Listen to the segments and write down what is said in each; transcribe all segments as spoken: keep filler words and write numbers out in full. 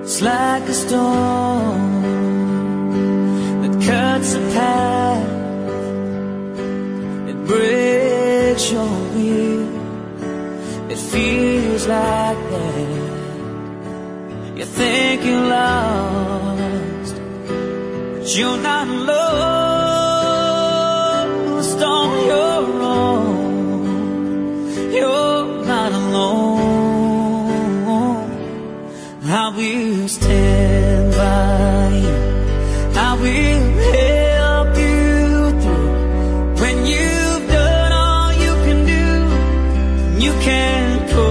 It's like a storm that cuts a path. It breaks your will. It feels like that. You think you're lost, but you're not lost on your own. You're not alone. I will stand by you. I will help you through. When you've done all you can do, you can't go.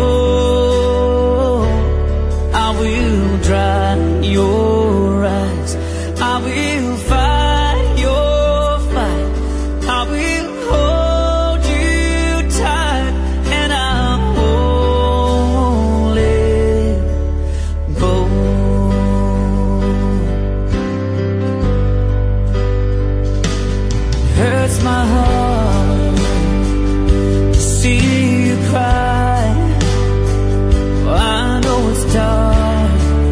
I will dry your eyes. I will fight your fight. I will hold you tight, and I won't let go. It hurts my heart to see you cry. Oh, I know it's dark,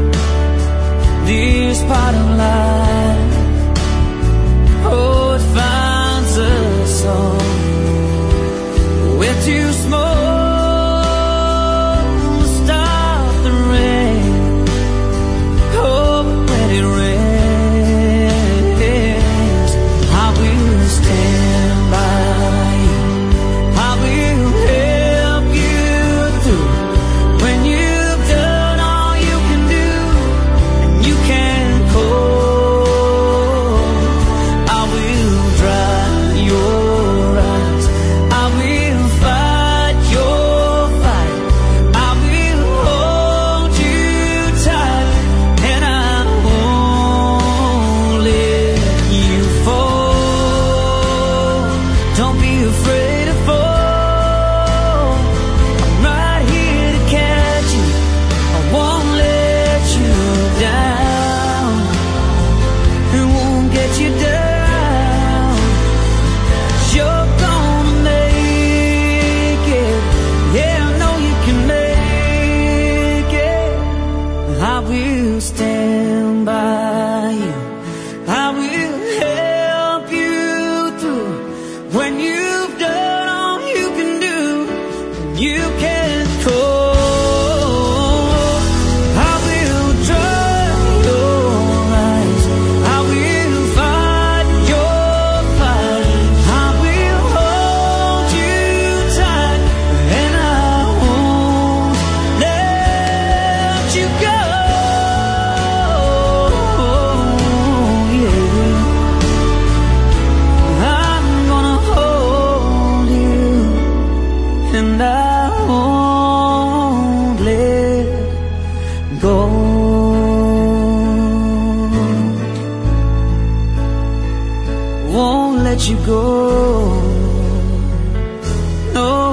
this part of life. Oh, it finds us all. We're too small to stop the rain. Oh, but when it rains, I will stand by you. I will help you through. When you've done all you can do, and you can't go, I will dry your eyes. I will fight your fight. I will hold you tight, and I won't let you fall. Don't be afraid to fall. I'm right here to catch you. I won't let you down. It won't get you down. You're gonna make it. Yeah, I know you can make it. I will stand by you. I will help you through. When you've done all you can do, you can't go. I will dry your eyes. I will fight your fight. I will hold you tight, and I won't let you go. Yeah, I'm gonna hold you, and I won't let go. Won't let you go. No.